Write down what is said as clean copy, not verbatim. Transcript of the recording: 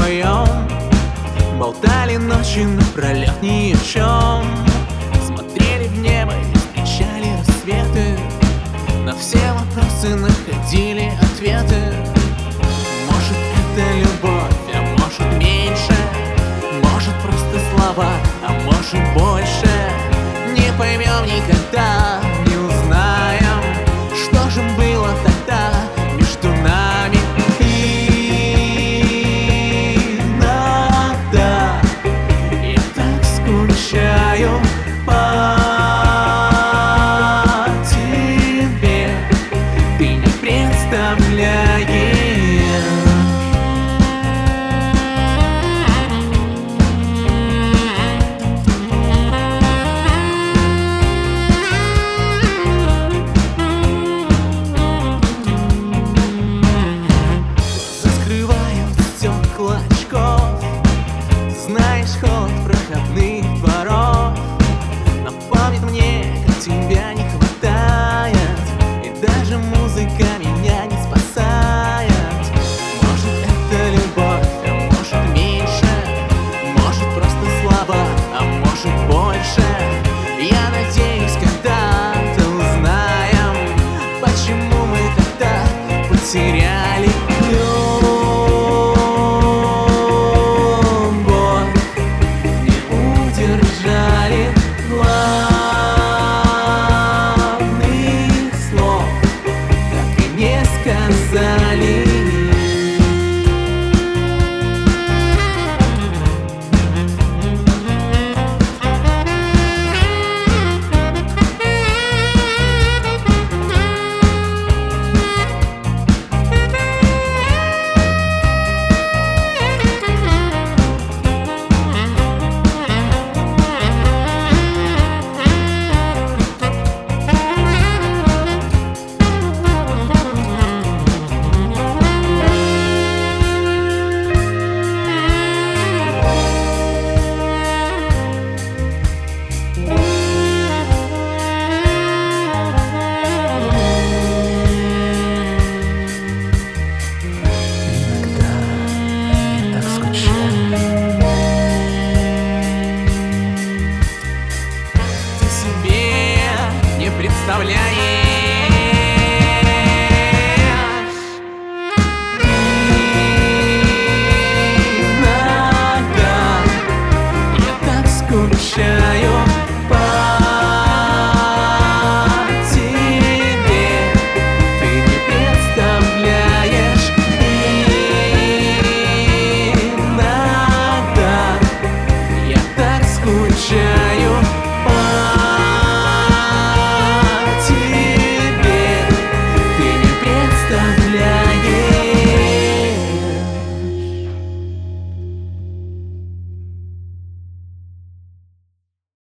вдвоем болтали ночью напролет ни о чем. Смотрели в небо и встречали рассветы, на все вопросы находили ответы. Может, это любовь, а может меньше, может просто слова, а может больше. Не поймем никогда, не узнаем, что же было тогда между нами. Иногда я так скучаю по тебе, ты не представляешь. Стекла очков, знаешь холод проходных дворов, но память мне, как тебя не хватает, и даже музыка меня не спасает. Может, это любовь, а может меньше, может просто слова, а может больше. Я надеюсь, когда-то узнаем, почему мы тогда потеряли.